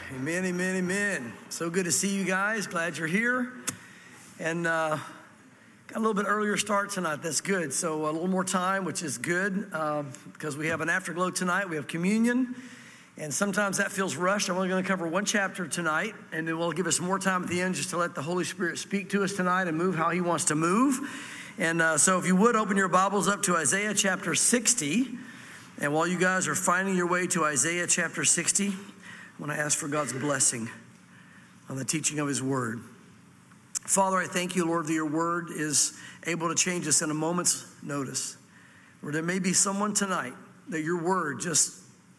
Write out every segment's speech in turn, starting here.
Amen, amen, amen. So good to see you guys. Glad you're here. And got a little bit earlier start tonight. That's good. So a little more time, which is good because we have an afterglow tonight. We have communion. And sometimes that feels rushed. I'm only going to cover one chapter tonight. And then we'll give us more time at the end just to let the Holy Spirit speak to us tonight and move how he wants to move. And so if you would, open your Bibles up to Isaiah chapter 60. And while you guys are finding your way to Isaiah chapter 60, I want to ask for God's blessing on the teaching of his word. Father, I thank you, Lord, that your word is able to change us in a moment's notice. Lord, there may be someone tonight that your word, just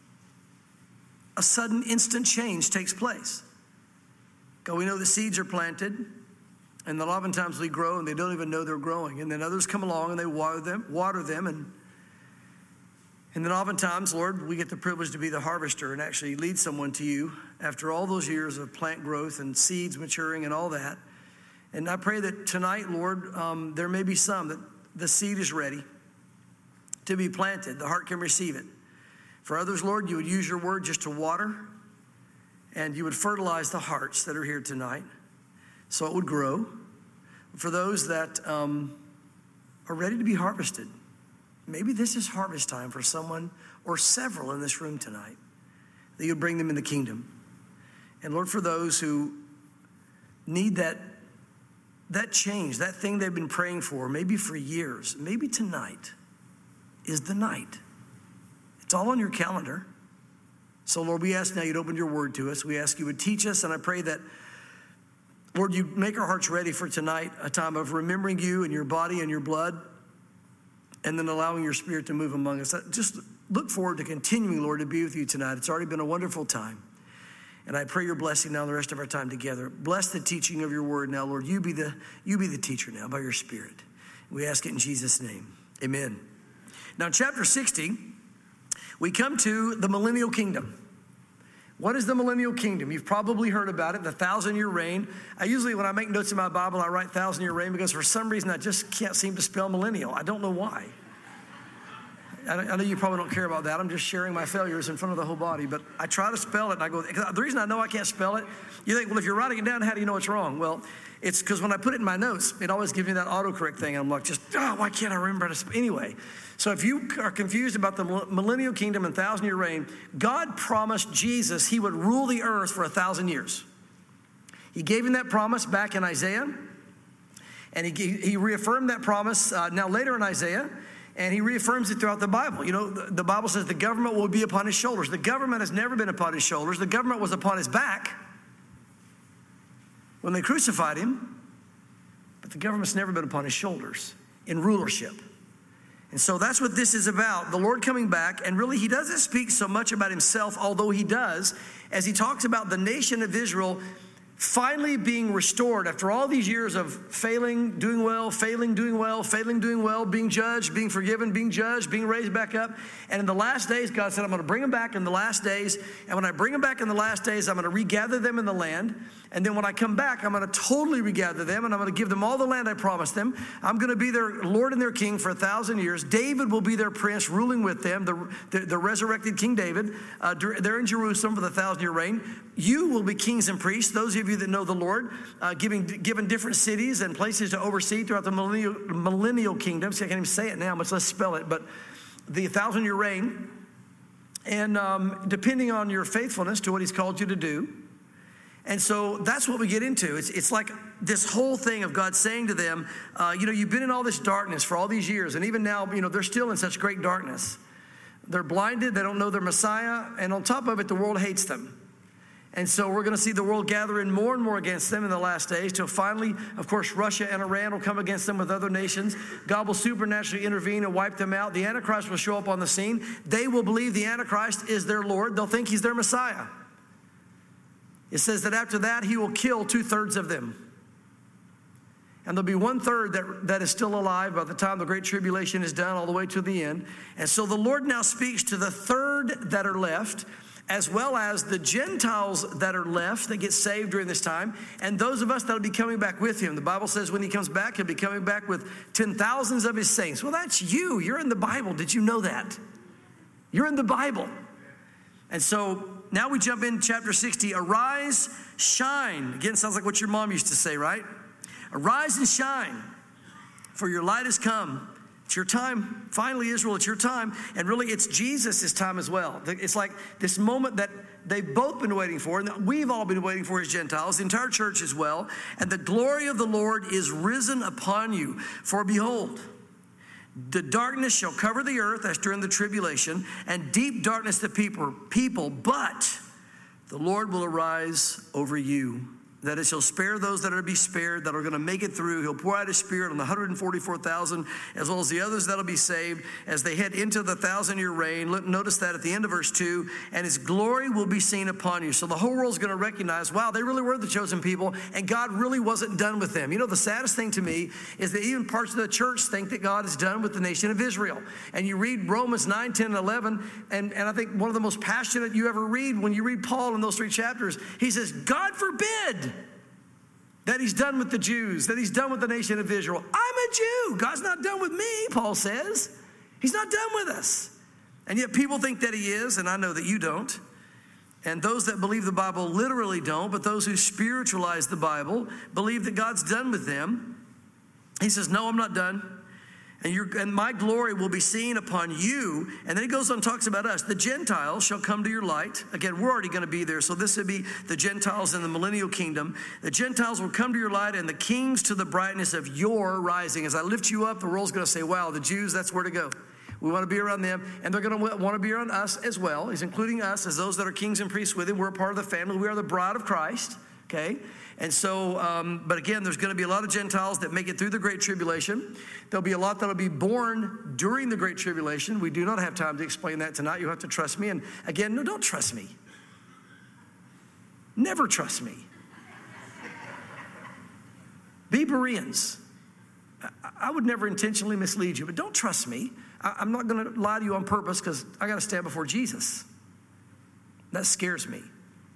a sudden instant change takes place. God, we know the seeds are planted, and that oftentimes they grow and they don't even know they're growing. And then others come along and they water them, and then oftentimes, Lord, we get the privilege to be the harvester and actually lead someone to you after all those years of plant growth and seeds maturing and all that. And I pray that tonight, Lord, there may be some that the seed is ready to be planted. The heart can receive it. For others, Lord, you would use your word just to water, and you would fertilize the hearts that are here tonight so it would grow. For those that are ready to be harvested, maybe this is harvest time for someone or several in this room tonight, that you'd bring them in the kingdom. And Lord, for those who need that change, that thing they've been praying for, maybe for years, maybe tonight is the night. It's all on your calendar. So Lord, we ask now you'd open your word to us. We ask you would teach us, and I pray that, Lord, you make our hearts ready for tonight, a time of remembering you and your body and your blood, and then allowing your spirit to move among us. Just look forward to continuing, Lord, to be with you tonight. It's already been a wonderful time. And I pray your blessing now the rest of our time together. Bless the teaching of your word now, Lord. You be the teacher now by your spirit. We ask it in Jesus' name. Amen. Now, in chapter 60, we come to the millennial kingdom. What is the millennial kingdom? You've probably heard about it, the 1,000-year reign. I usually, when I make notes in my Bible, I write 1,000-year reign because for some reason I just can't seem to spell millennial. I don't know why. I know you probably don't care about that. I'm just sharing my failures in front of the whole body. But I try to spell it, and I go, the reason I know I can't spell it, you think, well, if you're writing it down, how do you know it's wrong? Well, it's because when I put it in my notes, it always gives me that autocorrect thing. I'm like, why can't I remember how to spell? Anyway, so if you are confused about the millennial kingdom and 1,000-year reign, God promised Jesus he would rule the earth for 1,000 years. He gave him that promise back in Isaiah, and he reaffirmed that promise now later in Isaiah, and he reaffirms it throughout the Bible. You know, the Bible says the government will be upon his shoulders. The government has never been upon his shoulders. The government was upon his back when they crucified him, but the government's never been upon his shoulders in rulership. And so that's what this is about, the Lord coming back. And really, he doesn't speak so much about himself, although he does, as he talks about the nation of Israel finally being restored after all these years of failing, doing well, failing, doing well, failing, doing well, being judged, being forgiven, being judged, being raised back up. And in the last days, God said, I'm going to bring them back in the last days. And when I bring them back in the last days, I'm going to regather them in the land. And then when I come back, I'm going to totally regather them, and I'm going to give them all the land I promised them. I'm going to be their Lord and their King for 1,000 years. David will be their prince, ruling with them, the resurrected King David. They're in Jerusalem for the 1,000-year reign. You will be kings and priests, those of you that know the Lord, given different cities and places to oversee throughout the millennial kingdom. See, I can't even say it now, much less spell it, but the 1,000-year reign. And depending on your faithfulness to what he's called you to do. And so that's what we get into. It's like this whole thing of God saying to them, you've been in all this darkness for all these years. And even now, they're still in such great darkness. They're blinded. They don't know their Messiah. And on top of it, the world hates them. And so we're going to see the world gather in more and more against them in the last days till finally, of course, Russia and Iran will come against them with other nations. God will supernaturally intervene and wipe them out. The Antichrist will show up on the scene. They will believe the Antichrist is their Lord. They'll think he's their Messiah. It says that after that, he will kill 2/3 of them. And there'll be 1/3 that is still alive by the time the Great Tribulation is done all the way to the end. And so the Lord now speaks to the 1/3 that are left, as well as the Gentiles that are left that get saved during this time, and those of us that will be coming back with him. The Bible says when he comes back, he'll be coming back with 10,000s of his saints. Well, that's you. You're in the Bible. Did you know that? You're in the Bible. And so now we jump in chapter 60. Arise, shine. Again, sounds like what your mom used to say, right? Arise and shine, for your light has come. It's your time. Finally, Israel, it's your time. And really, it's Jesus' time as well. It's like this moment that they've both been waiting for, and that we've all been waiting for as Gentiles, the entire church as well. And the glory of the Lord is risen upon you. For behold, the darkness shall cover the earth, that's during the tribulation, and deep darkness the people, but the Lord will arise over you. That it shall spare those that are to be spared, that are going to make it through. He'll pour out his spirit on the 144,000, as well as the others that'll be saved as they head into the 1,000-year reign. Notice that at the end of verse 2, and his glory will be seen upon you. So the whole world's going to recognize, wow, they really were the chosen people, and God really wasn't done with them. You know, the saddest thing to me is that even parts of the church think that God is done with the nation of Israel. And you read Romans 9, 10, and 11, and I think one of the most passionate you ever read, when you read Paul in those 3 chapters, he says, God forbid that he's done with the Jews, that he's done with the nation of Israel. I'm a Jew. God's not done with me, Paul says. He's not done with us. And yet people think that he is, and I know that you don't. And those that believe the Bible literally don't, but those who spiritualize the Bible believe that God's done with them. He says, no, I'm not done. And my glory will be seen upon you. And then he goes on and talks about us. The Gentiles shall come to your light. Again, we're already going to be there. So this would be the Gentiles in the millennial kingdom. The Gentiles will come to your light, and the kings to the brightness of your rising. As I lift you up, the world's going to say, wow, the Jews, that's where to go. We want to be around them, and they're going to want to be around us as well. He's including us as those that are kings and priests with him. We're a part of the family. We are the bride of Christ. Okay? And so, but again, there's going to be a lot of Gentiles that make it through the Great Tribulation. There'll be a lot that'll be born during the Great Tribulation. We do not have time to explain that tonight. You'll have to trust me. And again, no, don't trust me. Never trust me. Be Bereans. I would never intentionally mislead you, but don't trust me. I'm not going to lie to you on purpose because I got to stand before Jesus. That scares me.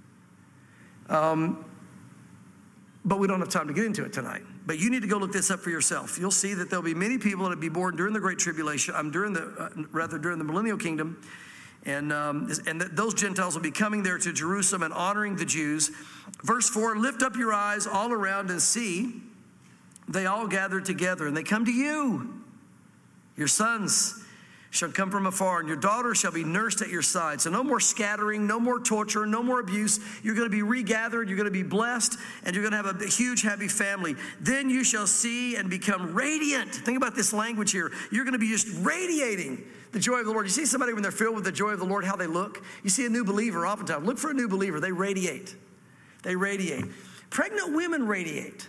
But we don't have time to get into it tonight. But you need to go look this up for yourself. You'll see that there'll be many people that will be born during the Great Tribulation, during the millennial kingdom, and those Gentiles will be coming there to Jerusalem and honoring the Jews. Verse 4, lift up your eyes all around and see, they all gather together, and they come to you. Your sons shall come from afar, and your daughter shall be nursed at your side. So no more scattering, no more torture, no more abuse. You're going to be regathered, you're going to be blessed, and you're going to have a huge, happy family. Then you shall see and become radiant. Think about this language here. You're going to be just radiating the joy of the Lord. You see somebody when they're filled with the joy of the Lord, how they look? You see a new believer oftentimes. Look for a new believer. They radiate. They radiate. Pregnant women radiate.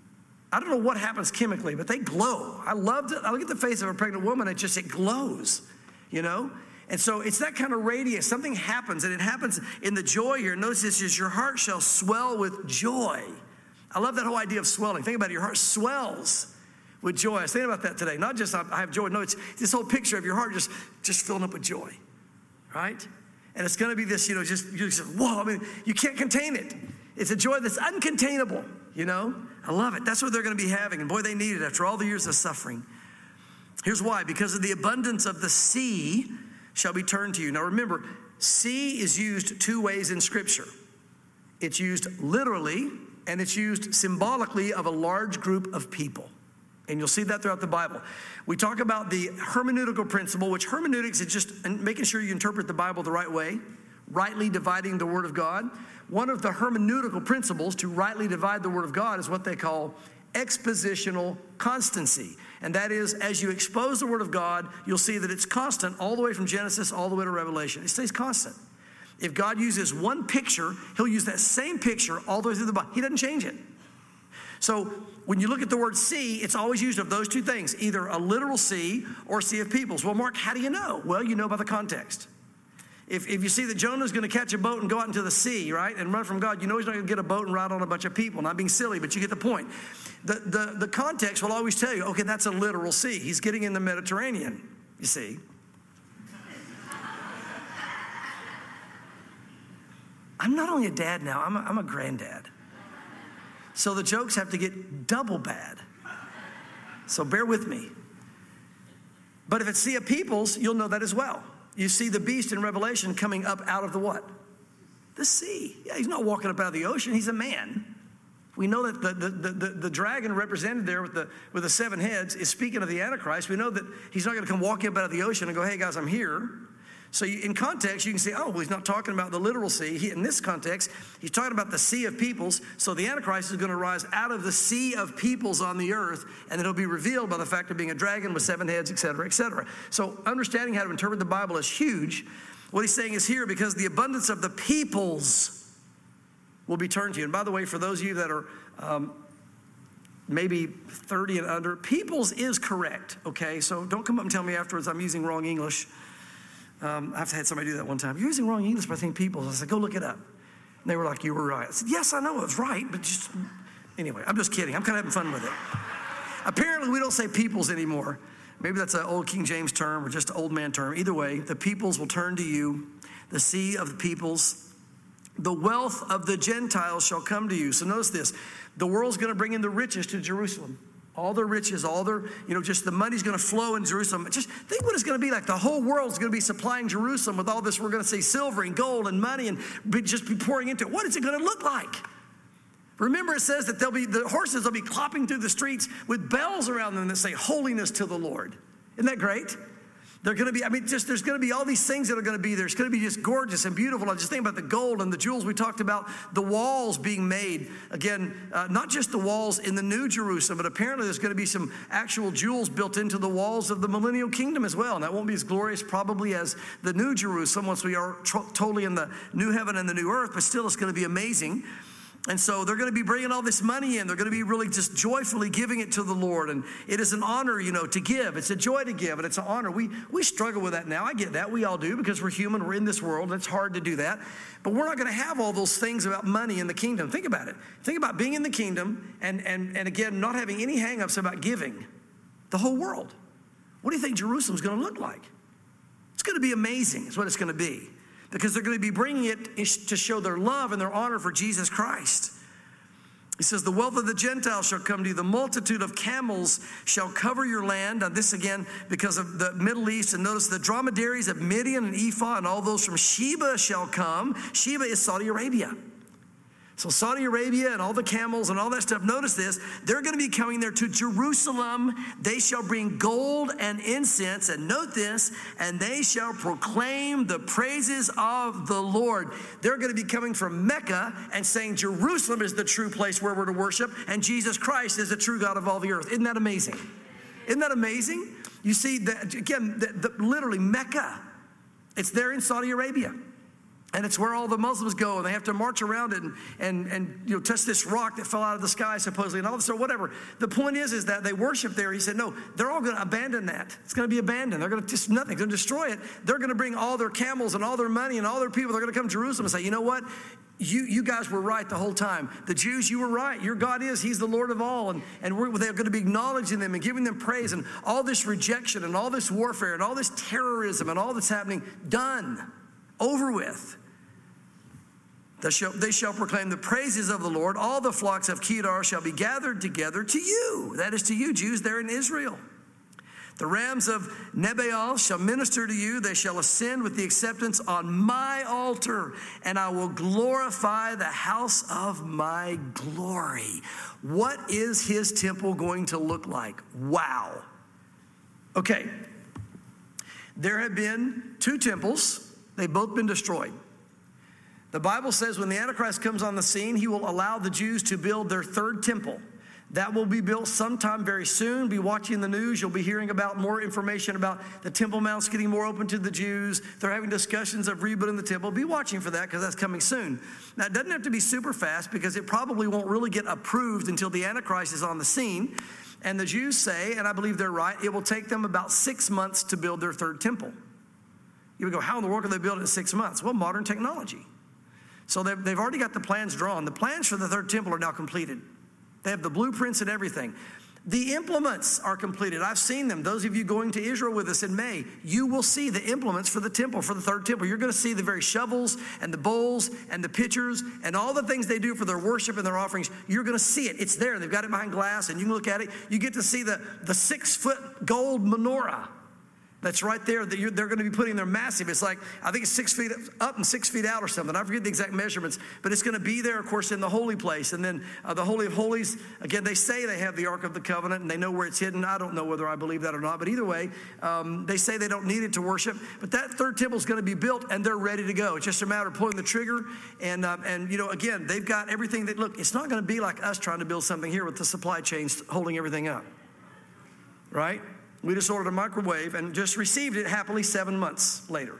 I don't know what happens chemically, but they glow. I love it. I look at the face of a pregnant woman, it glows, you know? And so it's that kind of radiance. Something happens, and it happens in the joy here. Notice this is your heart shall swell with joy. I love that whole idea of swelling. Think about it. Your heart swells with joy. I was thinking about that today. Not just I have joy. No, it's this whole picture of your heart just filling up with joy, right? And it's going to be this, you just whoa, I mean, you can't contain it. It's a joy that's uncontainable, you know? I love it. That's what they're going to be having. And boy, they need it after all the years of suffering. Here's why. Because of the abundance of the sea shall be turned to you. Now remember, sea is used 2 ways in Scripture. It's used literally, and it's used symbolically of a large group of people. And you'll see that throughout the Bible. We talk about the hermeneutical principle, which hermeneutics is just making sure you interpret the Bible the right way, rightly dividing the Word of God. One of the hermeneutical principles to rightly divide the Word of God is what they call expositional constancy. And that is, as you expose the Word of God, you'll see that it's constant all the way from Genesis all the way to Revelation. It stays constant. If God uses one picture, he'll use that same picture all the way through the Bible. He doesn't change it. So when you look at the word sea, it's always used of those 2 things, either a literal sea or a sea of peoples. Well, Mark, how do you know? Well, you know by the context. If you see that Jonah's going to catch a boat and go out into the sea, right, and run from God, you know he's not going to get a boat and ride on a bunch of people. Not being silly, but you get the point. The context will always tell you, okay, that's a literal sea. He's getting in the Mediterranean, you see. I'm not only a dad now, I'm a granddad. So the jokes have to get double bad. So bear with me. But if it's Sea of Peoples, you'll know that as well. you see the beast in Revelation coming up out of the what? The sea. Yeah, he's not walking up out of the ocean. He's a man. We know that the dragon represented there with the 7 heads is speaking of the Antichrist. We know that he's not going to come walking up out of the ocean and go, hey, guys, I'm here. So in context, you can say, oh, well, he's not talking about the literal sea. In this context, he's talking about the sea of peoples. So the Antichrist is going to rise out of the sea of peoples on the earth, and it'll be revealed by the fact of being a dragon with 7 heads, et cetera, et cetera. So understanding how to interpret the Bible is huge. What he's saying is here, because the abundance of the peoples will be turned to you. And by the way, for those of you that are maybe 30 and under, peoples is correct, okay? So don't come up and tell me afterwards I'm using wrong English. I've had somebody do that one time. You're using wrong English, but I think peoples. I said, go look it up. And they were like, you were right. I said, yes, I know it was right, but just, anyway, I'm just kidding. I'm kind of having fun with it. Apparently, we don't say peoples anymore. Maybe that's an old King James term or just an old man term. Either way, the peoples will turn to you. The sea of the peoples. The wealth of the Gentiles shall come to you. So notice this. The world's going to bring in the riches to Jerusalem. All their riches, all their, just the money's going to flow in Jerusalem. Just think what it's going to be like. The whole world's going to be supplying Jerusalem with all this. We're going to see silver and gold and money and just be pouring into it. What is it going to look like? Remember, it says that the horses will be clopping through the streets with bells around them that say, holiness to the Lord. Isn't that great? They're going to be, there's going to be all these things that are going to be there. It's going to be just gorgeous and beautiful. I just think about the gold and the jewels. We talked about the walls being made. Again, not just the walls in the New Jerusalem, but apparently there's going to be some actual jewels built into the walls of the millennial kingdom as well. And that won't be as glorious probably as the New Jerusalem once we are totally in the new heaven and the new earth, but still it's going to be amazing. And so they're going to be bringing all this money in. They're going to be really just joyfully giving it to the Lord. And it is an honor, to give. It's a joy to give, and it's an honor. We struggle with that now. I get that. We all do because we're human. We're in this world. And it's hard to do that. But we're not going to have all those things about money in the kingdom. Think about it. Think about being in the kingdom and again, not having any hang-ups about giving. The whole world. What do you think Jerusalem's going to look like? It's going to be amazing is what it's going to be. Because they're going to be bringing it to show their love and their honor for Jesus Christ. He says, the wealth of the Gentiles shall come to you. The multitude of camels shall cover your land. Now this again, because of the Middle East. And notice the dromedaries of Midian and Ephah and all those from Sheba shall come. Sheba is Saudi Arabia. So Saudi Arabia and all the camels and all that stuff, notice this, they're going to be coming there to Jerusalem. They shall bring gold and incense, and note this, and they shall proclaim the praises of the Lord. They're going to be coming from Mecca and saying Jerusalem is the true place where we're to worship, and Jesus Christ is the true God of all the earth. Isn't that amazing? Isn't that amazing? You see, again, literally Mecca, it's there in Saudi Arabia. And it's where all the Muslims go, and they have to march around it and touch this rock that fell out of the sky, supposedly, and all this or whatever. The point is that they worship there. He said, no, they're all going to abandon that. It's going to be abandoned. They're going to just nothing. They're going to destroy it. They're going to bring all their camels and all their money and all their people. They're going to come to Jerusalem and say, you know what? You guys were right the whole time. The Jews, you were right. Your God he's the Lord of all. And they're going to be acknowledging them and giving them praise. And all this rejection and all this warfare and all this terrorism and all that's happening, done, over with. They shall proclaim the praises of the Lord. All the flocks of Kedar shall be gathered together to you. That is to you, Jews there in Israel. The rams of Nebaal shall minister to you. They shall ascend with the acceptance on my altar, and I will glorify the house of my glory. What is his temple going to look like? Wow. Okay. There have been 2 temples. They've both been destroyed. The Bible says when the Antichrist comes on the scene, he will allow the Jews to build their 3rd temple. That will be built sometime very soon. Be watching the news. You'll be hearing about more information about the Temple Mounts getting more open to the Jews. They're having discussions of rebuilding the temple. Be watching for that because that's coming soon. Now, it doesn't have to be super fast because it probably won't really get approved until the Antichrist is on the scene. And the Jews say, and I believe they're right, it will take them about 6 months to build their 3rd temple. You would go, how in the world can they build it in 6 months? Well, modern technology. So they've already got the plans drawn. The plans for the 3rd temple are now completed. They have the blueprints and everything. The implements are completed. I've seen them. Those of you going to Israel with us in May, you will see the implements for the temple, for the 3rd temple. You're going to see the very shovels and the bowls and the pitchers and all the things they do for their worship and their offerings. You're going to see it. It's there. They've got it behind glass, and you can look at it. You get to see the 6-foot gold menorah. That's right there. They're going to be putting their massive. It's like, I think it's 6 feet up and 6 feet out or something. I forget the exact measurements, but it's going to be there, of course, in the holy place. And then the Holy of Holies, again, they say they have the Ark of the Covenant and they know where it's hidden. I don't know whether I believe that or not, but either way, they say they don't need it to worship. But that third temple is going to be built and they're ready to go. It's just a matter of pulling the trigger. And again, they've got everything that, look, it's not going to be like us trying to build something here with the supply chains holding everything up, right? We just ordered a microwave and just received it happily 7 months later.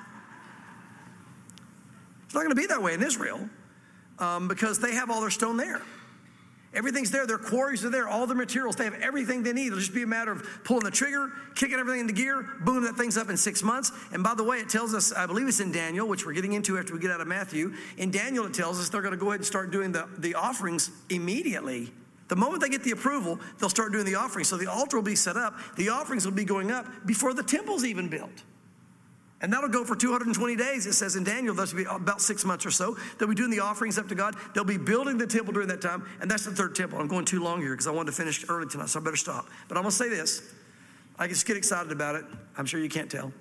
It's not going to be that way in Israel because they have all their stone there. Everything's there. Their quarries are there. All the materials. They have everything they need. It'll just be a matter of pulling the trigger, kicking everything into gear, boom, that thing's up in 6 months. And by the way, it tells us, I believe it's in Daniel, which we're getting into after we get out of Matthew. In Daniel, it tells us they're going to go ahead and start doing the offerings immediately. The moment they get the approval, they'll start doing the offerings. So the altar will be set up. The offerings will be going up before the temple's even built. And that'll go for 220 days. It says in Daniel, that'll be about 6 months or so. They'll be doing the offerings up to God. They'll be building the temple during that time. And that's the third temple. I'm going too long here because I wanted to finish early tonight, so I better stop. But I'm going to say this. I just get excited about it. I'm sure you can't tell.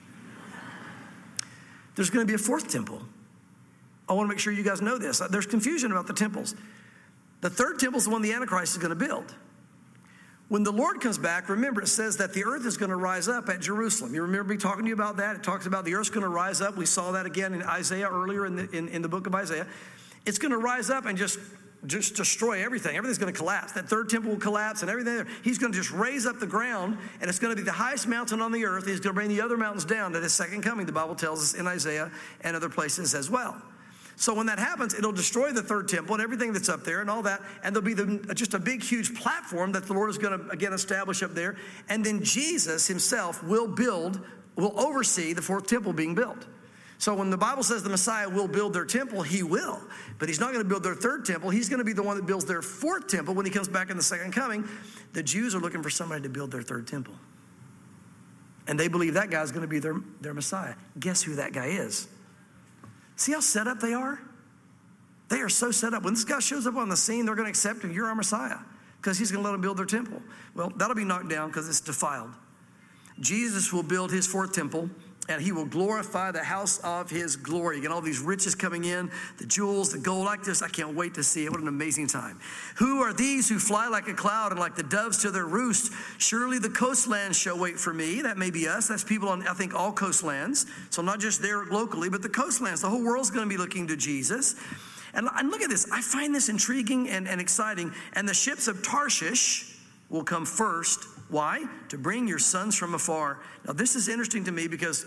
There's going to be a fourth temple. I want to make sure you guys know this. There's confusion about the temples. The third temple is the one the Antichrist is going to build. When the Lord comes back, remember, it says that the earth is going to rise up at Jerusalem. You remember me talking to you about that? It talks about the earth's going to rise up. We saw that again in Isaiah earlier in the book of Isaiah. It's going to rise up and just destroy everything. Everything's going to collapse. That third temple will collapse and everything. He's going to just raise up the ground, and it's going to be the highest mountain on the earth. He's going to bring the other mountains down at his second coming, the Bible tells us in Isaiah and other places as well. So when that happens, it'll destroy the third temple and everything that's up there and all that. And there'll be just a big, huge platform that the Lord is going to, again, establish up there. And then Jesus himself will oversee the fourth temple being built. So when the Bible says the Messiah will build their temple, he will. But he's not going to build their third temple. He's going to be the one that builds their fourth temple when he comes back in the second coming. The Jews are looking for somebody to build their third temple. And they believe that guy's going to be their Messiah. Guess who that guy is? See how set up they are? They are so set up. When this guy shows up on the scene, they're going to accept him. You're our Messiah because he's going to let them build their temple. Well, that'll be knocked down because it's defiled. Jesus will build his fourth temple, and he will glorify the house of his glory. Again, all these riches coming in, the jewels, the gold like this. I can't wait to see it. What an amazing time. Who are these who fly like a cloud and like the doves to their roost? Surely the coastlands shall wait for me. That may be us. That's people on, I think, all coastlands. So not just there locally, but the coastlands. The whole world's going to be looking to Jesus. And look at this. I find this intriguing and exciting. And the ships of Tarshish will come first. Why? To bring your sons from afar. Now, this is interesting to me because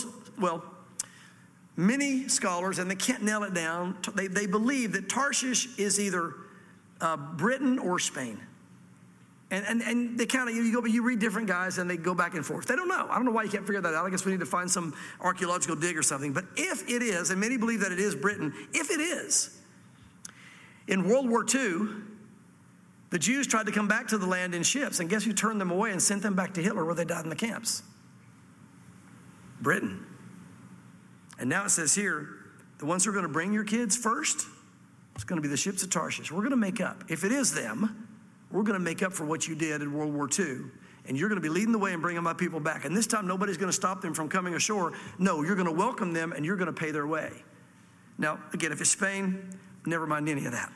many scholars, and they can't nail it down, they believe that Tarshish is either Britain or Spain. And they kind of, you read different guys and they go back and forth. They don't know. I don't know why you can't figure that out. I guess we need to find some archaeological dig or something. But if it is, and many believe that it is Britain, if it is, in World War II, the Jews tried to come back to the land in ships, and guess who turned them away and sent them back to Hitler where they died in the camps? Britain. And now it says here, the ones who are going to bring your kids first, it's going to be the ships of Tarshish. We're going to make up. If it is them, we're going to make up for what you did in World War II, and you're going to be leading the way and bringing my people back. And this time, nobody's going to stop them from coming ashore. No, you're going to welcome them, and you're going to pay their way. Now, again, if it's Spain, never mind any of that.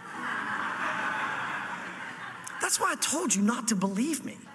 That's why I told you not to believe me.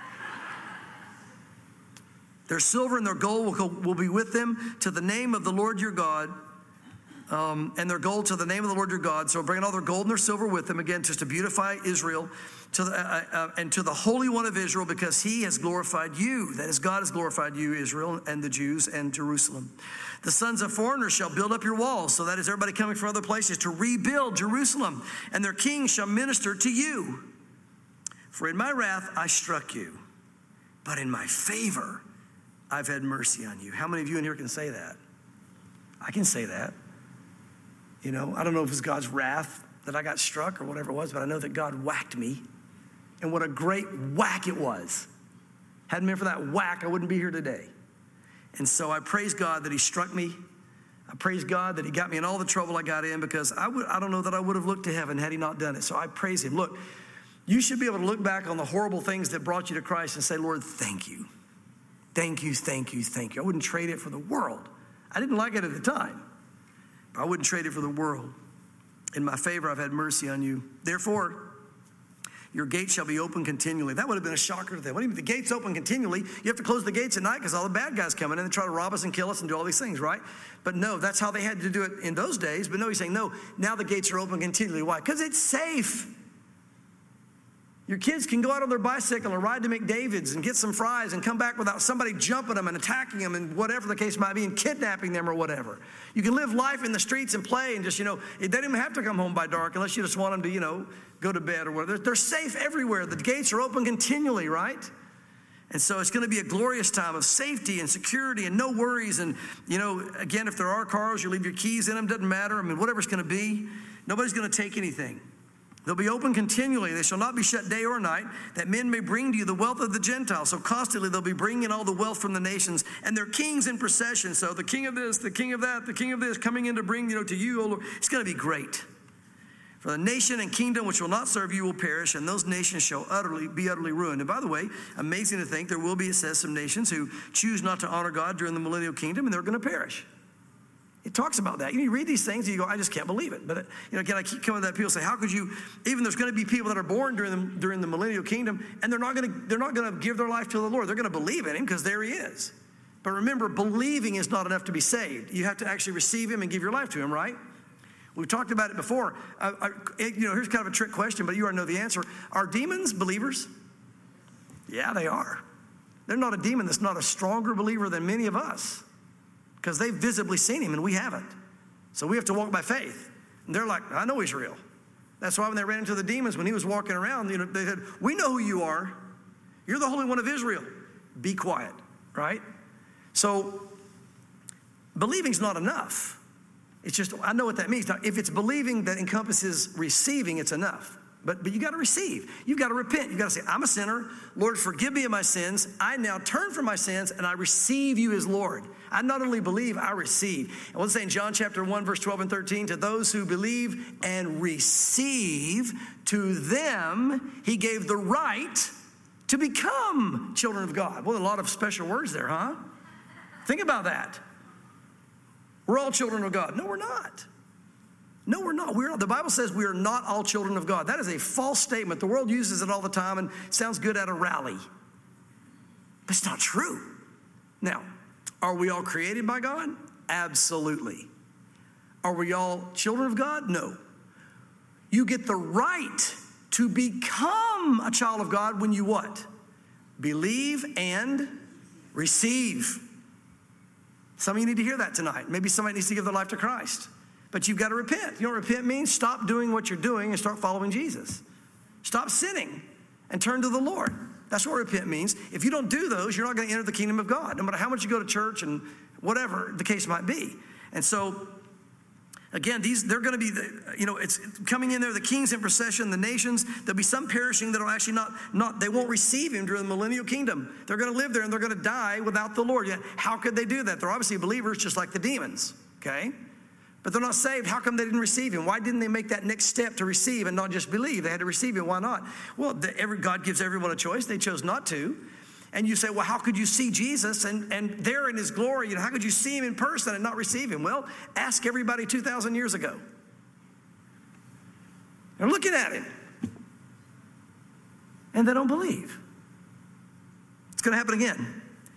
Their silver and their gold will be with them to the name of the Lord your God, and their gold to the name of the Lord your God. So bringing all their gold and their silver with them, again, just to beautify Israel, and to the Holy One of Israel, because he has glorified you. That is, God has glorified you, Israel, and the Jews, and Jerusalem. The sons of foreigners shall build up your walls. So that is everybody coming from other places to rebuild Jerusalem, and their kings shall minister to you. For in my wrath I struck you, but in my favor I've had mercy on you. How many of you in here can say that? I can say that. I don't know if it's God's wrath that I got struck or whatever it was, but I know that God whacked me. And what a great whack it was. Hadn't been for that whack, I wouldn't be here today. And so I praise God that he struck me. I praise God that he got me in all the trouble I got in, because I don't know that I would have looked to heaven had he not done it. So I praise him. Look, you should be able to look back on the horrible things that brought you to Christ and say, Lord, thank you. Thank you, thank you, thank you. I wouldn't trade it for the world. I didn't like it at the time, but I wouldn't trade it for the world. In my favor, I've had mercy on you. Therefore, your gates shall be open continually. That would have been a shocker to them. What do you mean the gates open continually? You have to close the gates at night because all the bad guys come in and they try to rob us and kill us and do all these things, right? But no, that's how they had to do it in those days. But no, he's saying, no, now the gates are open continually. Why? Because it's safe. Your kids can go out on their bicycle and ride to McDavid's and get some fries and come back without somebody jumping them and attacking them and whatever the case might be and kidnapping them or whatever. You can live life in the streets and play and just, they don't even have to come home by dark unless you just want them to, go to bed or whatever. They're safe everywhere. The gates are open continually, right? And so it's going to be a glorious time of safety and security and no worries. And, again, if there are cars, you leave your keys in them, doesn't matter. I mean, whatever it's going to be, nobody's going to take anything. They'll be open continually. They shall not be shut day or night, that men may bring to you the wealth of the Gentiles. So constantly they'll be bringing all the wealth from the nations, and their kings in procession. So the king of this, the king of that, the king of this, coming in to bring, to you, O Lord. It's going to be great. For the nation and kingdom which will not serve you will perish, and those nations shall be utterly ruined. And by the way, amazing to think there will be, it says, some nations who choose not to honor God during the millennial kingdom, and they're going to perish. It talks about that. You read these things and you go, I just can't believe it. But, again, I keep coming to that. People say, how could you, even there's going to be people that are born during the millennial kingdom, and they're not going to give their life to the Lord. They're going to believe in him because there he is. But remember, believing is not enough to be saved. You have to actually receive him and give your life to him, right? We've talked about it before. Here's kind of a trick question, but you already know the answer. Are demons believers? Yeah, they are. They're not a demon that's not a stronger believer than many of us, because they've visibly seen him and we haven't. So we have to walk by faith. And they're like, I know he's real. That's why when they ran into the demons, when he was walking around, they said, we know who you are. You're the Holy One of Israel. Be quiet, right? So believing's not enough. It's just, I know what that means. Now, if it's believing that encompasses receiving, it's enough. But you got to receive. You've got to repent. You've got to say, I'm a sinner. Lord, forgive me of my sins. I now turn from my sins, and I receive you as Lord. I not only believe, I receive. And what's it say in John chapter 1, verse 12 and 13? To those who believe and receive, to them he gave the right to become children of God. Well, a lot of special words there, huh? Think about that. We're all children of God. No, we're not. No, we're not. The Bible says we are not all children of God. That is a false statement. The world uses it all the time and sounds good at a rally. But it's not true. Now, are we all created by God? Absolutely. Are we all children of God? No. You get the right to become a child of God when you what? Believe and receive. Some of you need to hear that tonight. Maybe somebody needs to give their life to Christ. But you've got to repent. You know what repent means? Stop doing what you're doing and start following Jesus. Stop sinning and turn to the Lord. That's what repent means. If you don't do those, you're not going to enter the kingdom of God, no matter how much you go to church and whatever the case might be. And so, again, they're going to be, it's coming in there, the kings in procession, the nations. There'll be some perishing that will actually they won't receive him during the millennial kingdom. They're going to live there and they're going to die without the Lord. Yet, how could they do that? They're obviously believers just like the demons, okay? But they're not saved. How come they didn't receive him? Why didn't they make that next step to receive and not just believe? They had to receive him. Why not? Well, God gives everyone a choice. They chose not to. And you say, well, how could you see Jesus and there in his glory? How could you see him in person and not receive him? Well, ask everybody 2,000 years ago. They're looking at him. And they don't believe. It's going to happen again.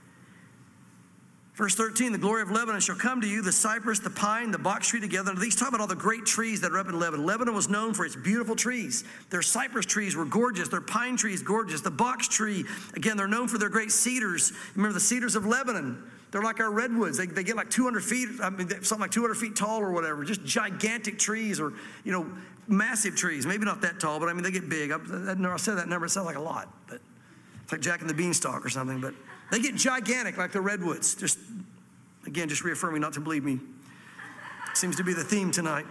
Verse 13, the glory of Lebanon shall come to you, the cypress, the pine, the box tree together. Now, these talk about all the great trees that are up in Lebanon. Lebanon was known for its beautiful trees. Their cypress trees were gorgeous. Their pine trees, gorgeous. The box tree, again, they're known for their great cedars. Remember the cedars of Lebanon? They're like our redwoods. They get like 200 feet, something like 200 feet tall or whatever. Just gigantic trees or, massive trees. Maybe not that tall, but they get big. I said that number. It sounds like a lot, but it's like Jack and the Beanstalk or something, but they get gigantic like the redwoods. Just reaffirming not to believe me. Seems to be the theme tonight.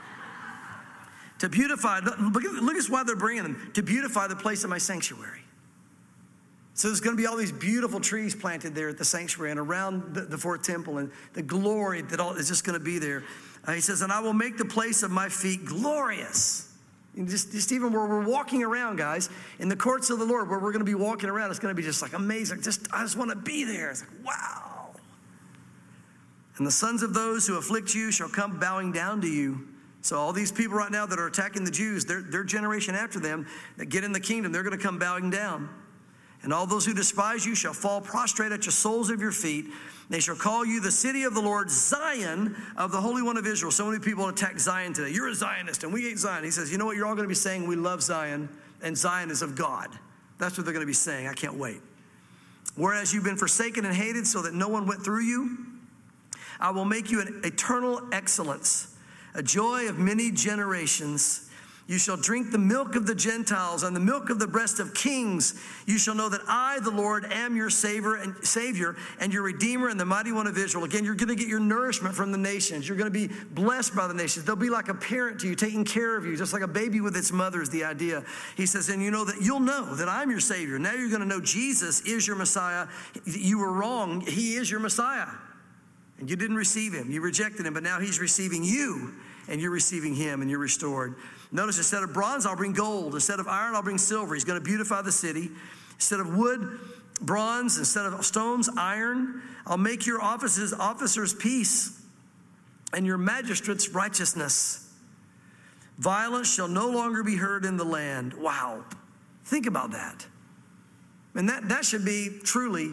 To beautify, look at why they're bringing them. To beautify the place of my sanctuary. So there's going to be all these beautiful trees planted there at the sanctuary and around the fourth temple, and the glory that all is just going to be there. He says, and I will make the place of my feet glorious. And just even where we're walking around, guys, in the courts of the Lord, where we're going to be walking around, it's going to be just like amazing. I just want to be there. It's like, wow. And the sons of those who afflict you shall come bowing down to you. So all these people right now that are attacking the Jews, their generation after them that get in the kingdom, they're going to come bowing down. And all those who despise you shall fall prostrate at your soles of your feet. They shall call you the city of the Lord, Zion of the Holy One of Israel. So many people attack Zion today. You're a Zionist and we hate Zion. He says, you know what? You're all going to be saying we love Zion and Zion is of God. That's what they're going to be saying. I can't wait. Whereas you've been forsaken and hated so that no one went through you, I will make you an eternal excellence, a joy of many generations. You shall drink the milk of the Gentiles and the milk of the breast of kings. You shall know that I, the Lord, am your Savior and your Redeemer and the Mighty One of Israel. Again, you're going to get your nourishment from the nations. You're going to be blessed by the nations. They'll be like a parent to you, taking care of you, just like a baby with its mother is the idea. He says, and you'll know that I'm your Savior. Now you're going to know Jesus is your Messiah. You were wrong. He is your Messiah. And you didn't receive him. You rejected him, but now he's receiving you, and you're receiving him, and you're restored. Notice, instead of bronze, I'll bring gold. Instead of iron, I'll bring silver. He's going to beautify the city. Instead of wood, bronze. Instead of stones, iron. I'll make your officers peace, and your magistrates righteousness. Violence shall no longer be heard in the land. Wow. Think about that. And that should be truly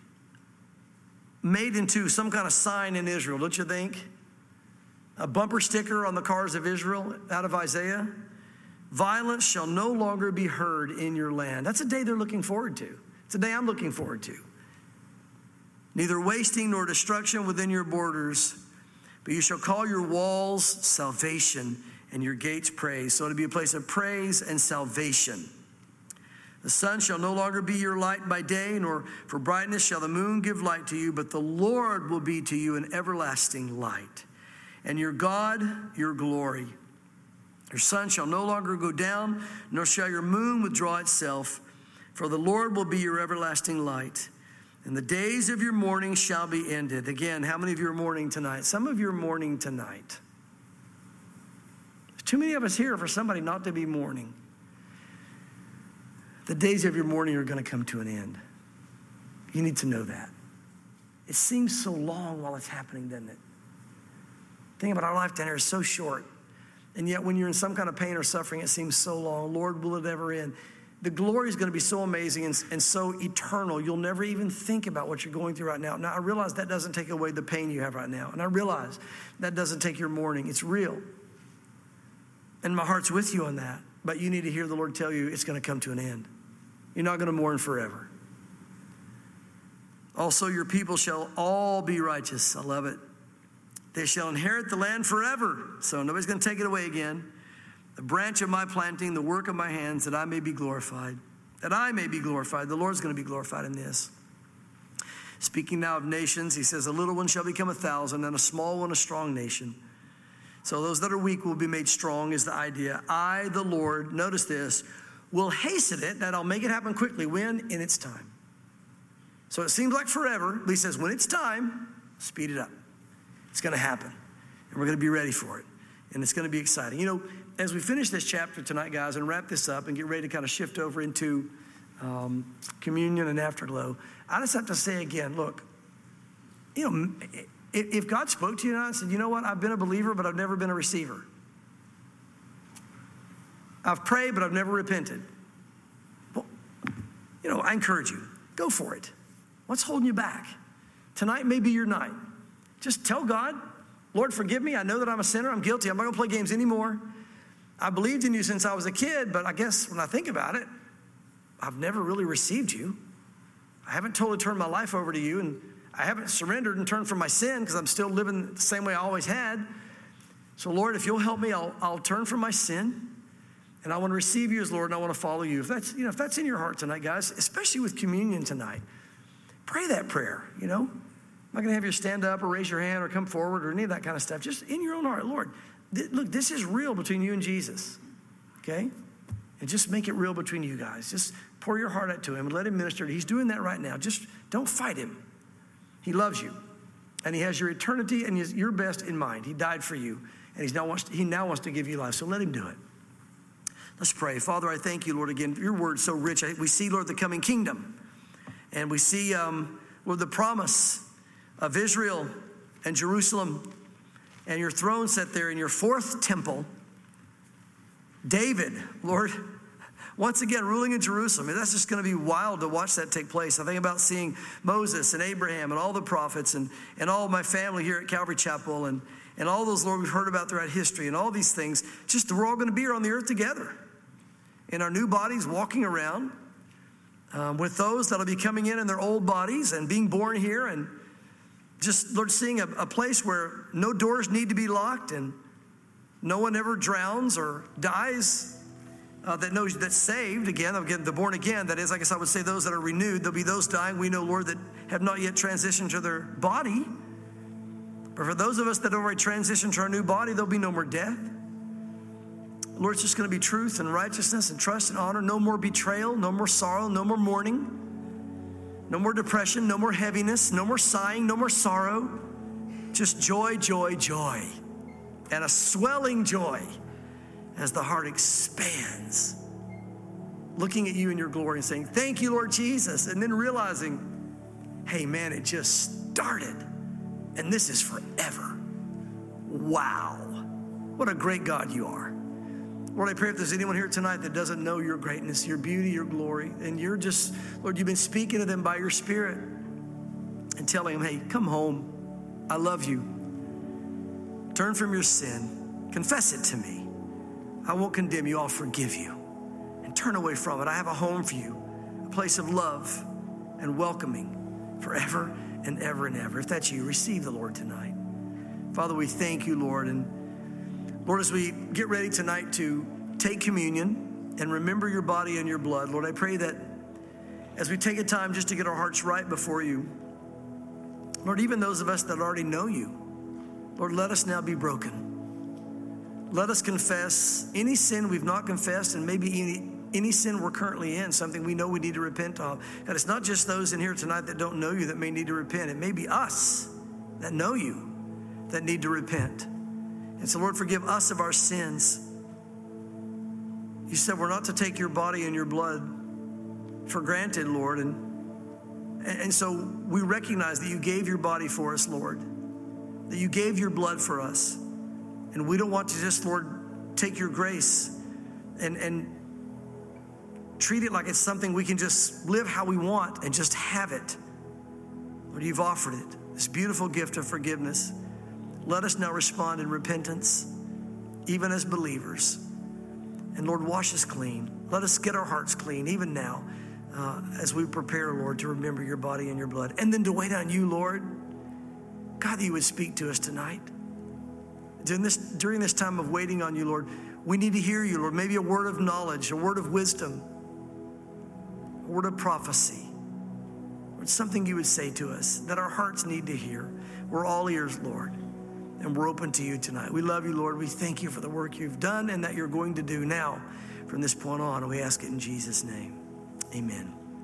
made into some kind of sign in Israel, don't you think? A bumper sticker on the cars of Israel out of Isaiah. Violence shall no longer be heard in your land. That's a day they're looking forward to. It's a day I'm looking forward to. Neither wasting nor destruction within your borders, but you shall call your walls salvation and your gates praise. So it'll be a place of praise and salvation. The sun shall no longer be your light by day, nor for brightness shall the moon give light to you, but the Lord will be to you an everlasting light, and your God your glory. Your sun shall no longer go down, nor shall your moon withdraw itself, for the Lord will be your everlasting light, and the days of your mourning shall be ended. Again, how many of you are mourning tonight? Some of you are mourning tonight. There's too many of us here for somebody not to be mourning. The days of your mourning are going to come to an end. You need to know that. It seems so long while it's happening, doesn't it? Think about our life down here is so short. And yet when you're in some kind of pain or suffering, it seems so long. Lord, will it ever end? The glory is going to be so amazing and so eternal, you'll never even think about what you're going through right now. Now, I realize that doesn't take away the pain you have right now. And I realize that doesn't take your mourning. It's real. And my heart's with you on that. But you need to hear the Lord tell you it's going to come to an end. You're not going to mourn forever. Also, your people shall all be righteous. I love it. They shall inherit the land forever. So nobody's going to take it away again. The branch of my planting, the work of my hands, that I may be glorified. That I may be glorified. The Lord's going to be glorified in this. Speaking now of nations, he says, a little one shall become 1,000, and a small one a strong nation. So those that are weak will be made strong is the idea. I, the Lord, notice this, will hasten it, that I'll make it happen quickly. When? In its time. So it seems like forever. But he says, when it's time, speed it up. It's going to happen. And we're going to be ready for it. And it's going to be exciting. You know, as we finish this chapter tonight, guys, and wrap this up and get ready to kind of shift over into communion and afterglow, I just have to say again, look, you know, if God spoke to you and I said, you know what, I've been a believer, but I've never been a receiver. I've prayed, but I've never repented. Well, you know, I encourage you, go for it. What's holding you back? Tonight may be your night. Just tell God, Lord, forgive me. I know that I'm a sinner. I'm guilty. I'm not going to play games anymore. I believed in you since I was a kid, but I guess when I think about it, I've never really received you. I haven't totally turned my life over to you, and I haven't surrendered and turned from my sin because I'm still living the same way I always had. So, Lord, if you'll help me, I'll turn from my sin, and I want to receive you as Lord, and I want to follow you. If that's in your heart tonight, guys, especially with communion tonight, pray that prayer, you know. I'm not going to have you stand up or raise your hand or come forward or any of that kind of stuff. Just in your own heart, Lord, look, this is real between you and Jesus, okay? And just make it real between you guys. Just pour your heart out to him and let him minister. He's doing that right now. Just don't fight him. He loves you, and he has your eternity and your best in mind. He died for you, and he now wants to give you life, so let him do it. Let's pray. Father, I thank you, Lord, again, your word's so rich. We see, Lord, the coming kingdom. And we see, Lord, the promise of Israel and Jerusalem and your throne set there in your fourth temple. David, Lord, once again, ruling in Jerusalem. And that's just going to be wild to watch that take place. I think about seeing Moses and Abraham and all the prophets and all my family here at Calvary Chapel and all those, Lord, we've heard about throughout history and all these things. Just we're all going to be here on the earth together in our new bodies, walking around with those that'll be coming in their old bodies and being born here, and just, Lord, seeing a place where no doors need to be locked and no one ever drowns or dies. That's saved again, the born again, that is, I guess I would say those that are renewed. There'll be those dying, we know, Lord, that have not yet transitioned to their body. But for those of us that have already transitioned to our new body, there'll be no more death. Lord, it's just going to be truth and righteousness and trust and honor. No more betrayal, no more sorrow, no more mourning, no more depression, no more heaviness, no more sighing, no more sorrow. Just joy, joy, joy, and a swelling joy as the heart expands, looking at you in your glory and saying, thank you, Lord Jesus, and then realizing, hey, man, it just started, and this is forever. Wow. What a great God you are. Lord, I pray if there's anyone here tonight that doesn't know your greatness, your beauty, your glory, and you're just, Lord, you've been speaking to them by your Spirit and telling them, hey, come home. I love you. Turn from your sin. Confess it to me. I won't condemn you, I'll forgive you. And turn away from it. I have a home for you, a place of love and welcoming forever and ever and ever. If that's you, receive the Lord tonight. Father, we thank you, Lord. And Lord, as we get ready tonight to take communion and remember your body and your blood, Lord, I pray that as we take a time just to get our hearts right before you, Lord, even those of us that already know you, Lord, let us now be broken. Let us confess any sin we've not confessed, and maybe any sin we're currently in, something we know we need to repent of. And it's not just those in here tonight that don't know you that may need to repent. It may be us that know you that need to repent. And so, Lord, forgive us of our sins. You said we're not to take your body and your blood for granted, Lord. And so we recognize that you gave your body for us, Lord, that you gave your blood for us. And we don't want to just, Lord, take your grace and treat it like it's something we can just live how we want and just have it. Lord, you've offered it, this beautiful gift of forgiveness. Let us now respond in repentance, even as believers. And Lord, wash us clean. Let us get our hearts clean, even now, as we prepare, Lord, to remember your body and your blood. And then to wait on you, Lord. God, that you would speak to us tonight. During this time of waiting on you, Lord, we need to hear you, Lord. Maybe a word of knowledge, a word of wisdom, a word of prophecy, or something you would say to us that our hearts need to hear. We're all ears, Lord, and we're open to you tonight. We love you, Lord. We thank you for the work you've done and that you're going to do now from this point on. And we ask it in Jesus' name. Amen.